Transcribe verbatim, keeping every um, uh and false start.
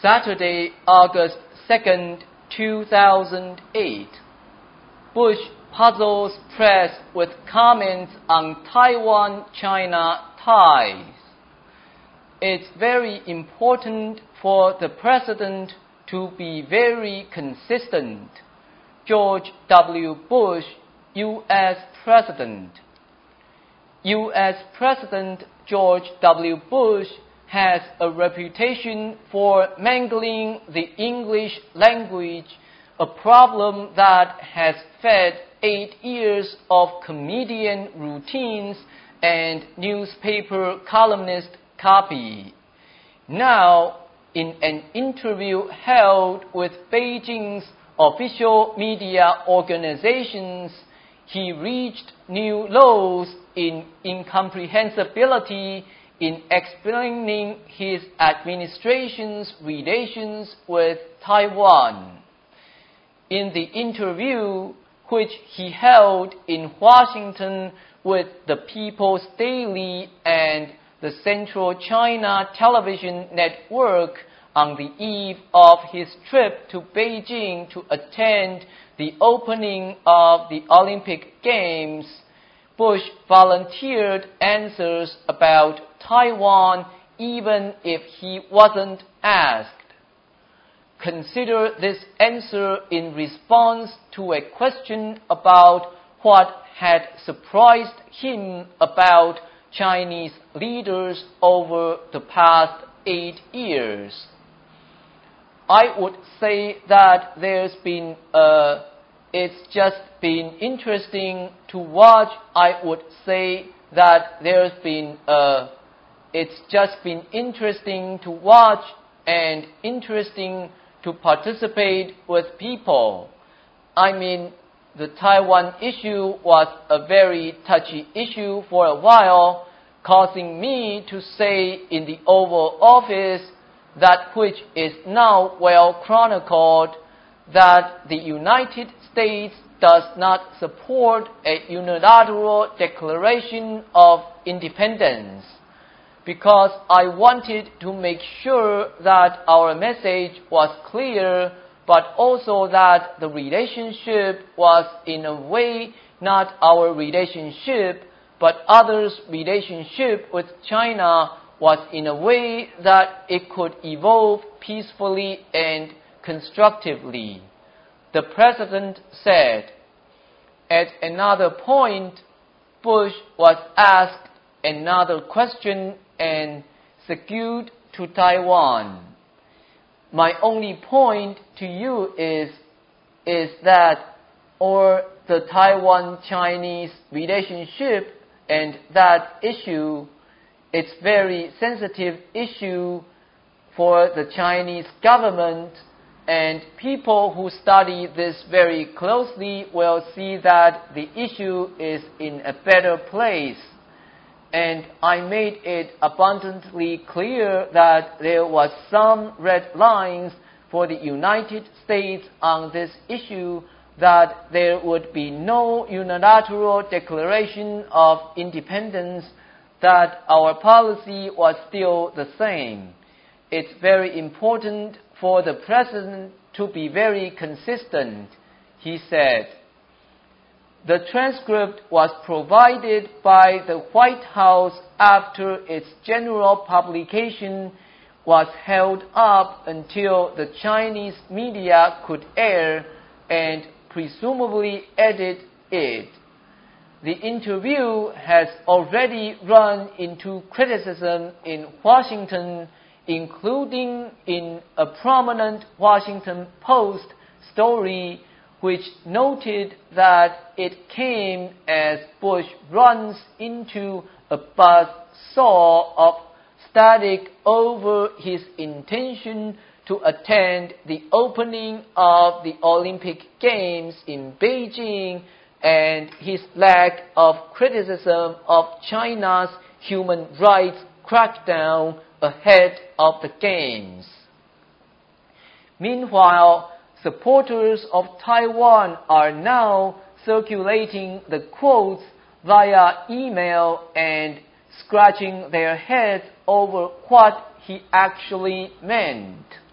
Saturday, August second, two thousand eight. Bush puzzles press with comments on Taiwan-China ties. It's very important for the President to be very consistent. George W. Bush, U S President. U S President George W. Bush has a reputation for mangling the English language, a problem that has fed eight years of comedian routines and newspaper columnist copy. Now, in an interview held with Beijing's official media organizations, he reached new lows in incomprehensibility in explaining his administration's relations with Taiwan. In the interview, which he held in Washington with the People's Daily and the Central China Television Network on the eve of his trip to Beijing to attend the opening of the Olympic Games, Bush volunteered answers about Taiwan even if he wasn't asked. Consider this answer in response to a question about what had surprised him about Chinese leaders over the past eight years. I would say that there's been a It's just been interesting to watch. I would say that there's been a, it's just been interesting to watch and interesting to participate with people. I mean, the Taiwan issue was a very touchy issue for a while, causing me to say in the Oval Office, that which is now well chronicled, that the United States does not support a unilateral declaration of independence, because I wanted to make sure that our message was clear, but also that the relationship was in a way not our relationship, but others' relationship with China was in a way that it could evolve peacefully and constructively. The President said. At another point, Bush was asked another question and segued to Taiwan. My only point to you is, is that, or the Taiwan-Chinese relationship and that issue, it's very sensitive issue for the Chinese government, and people who study this very closely will see that the issue is in a better place. And I made it abundantly clear that there was some red lines for the United States on this issue, that there would be no unilateral declaration of independence, that our policy was still the same. It's very important for the President to be very consistent, he said. The transcript was provided by the White House after its general publication was held up until the Chinese media could air and presumably edit it. The interview has already run into criticism in Washington, including in a prominent Washington Post story which noted that it came as Bush runs into a buzzsaw of static over his intention to attend the opening of the Olympic Games in Beijing and his lack of criticism of China's human rights crackdown ahead of the Games. Meanwhile, supporters of Taiwan are now circulating the quotes via email and scratching their heads over what he actually meant.